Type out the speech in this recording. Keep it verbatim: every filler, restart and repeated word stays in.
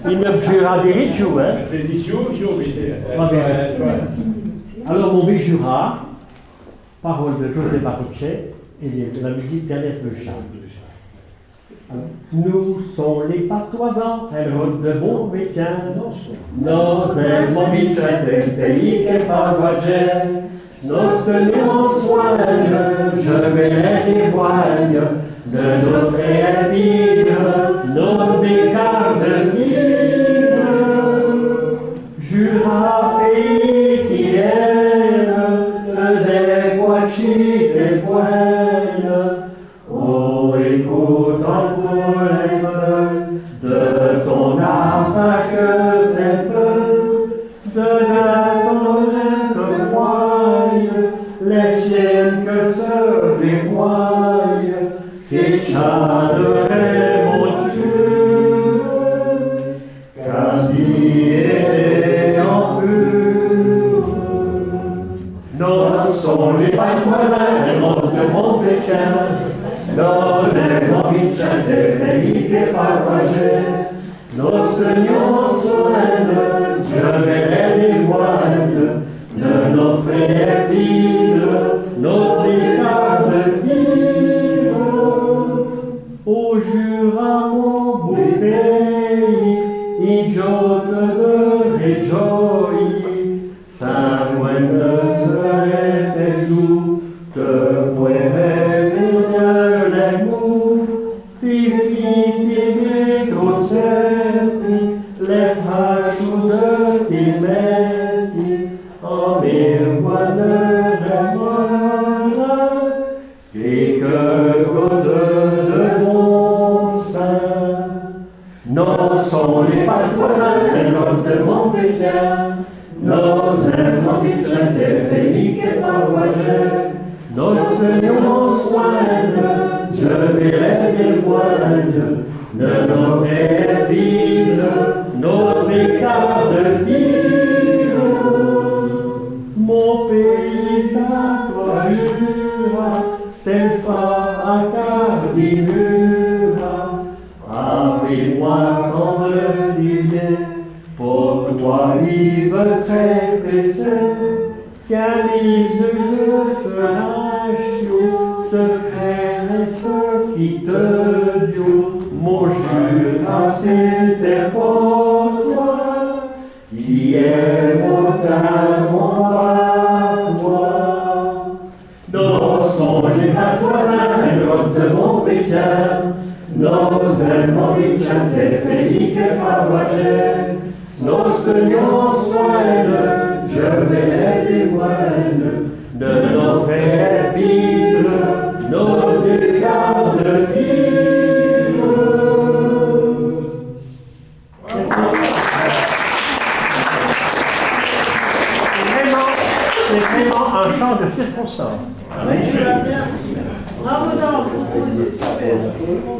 Il ne jura dirigiu, hein? Dirigiu, oui. Va bene. Alors on bijura, parole de José Barrucce et de la musique d'Ernest Beuchat. Nous sommes les patoisans, elle route de bon vétien. Nos aimons bichets des pays qui favorisent. Nos tenons soigne, je vais les dévoigne, de nos frères pires, nos bécards de tigre. Jura pays qui aime, des guachis, des poêles. Oh, écoute en poème de ton afin que t'es peu, de la colère royale, les siennes que se dévoilent, qui chaneraient mon Dieu, quasi et en pur. Nous sommes les voisins, les mondes de mon pékin. Nos aimons bichins des pays qui favorisent. Nos seigneurs soleils, je vais les dévoiler. De nos frères pires, nos pécards de tigre. Au Jura, mon beau pays, idiote de réjouir, Saint-Loin de soleil des jours, te poirait venir l'amour, tes filles, tes grossettes, les fâchos de tes maîtres, en miroir de moi, et que God de mon sein. Nos sont les patoisins, les notes de mon pétien, nos aimants bichins des pays qui favorisent. Nos seigneurs soignent, je vais les dévoiler, de nos frères vides, nos pécards de tigre. Mon pays, ça toi jura, c'est le phare à ta dimura. Appelez-moi comme le ciel, pour toi il veut très baisser. Tiens les yeux sera chaud, te frères et sœurs qui te dio. Mon jura c'était pour toi, qui est mon teint, mon patois. Nous sommes les patoisins, les routes de mon pétien. Nos aimants bichins des pays qui favorisent. Nos seigneurs soignent, je vais les dévoiler, de nos frères pires, nos bécards de tigre. C'est vraiment un chant de circonstance. Bravo, Jean. C'est super.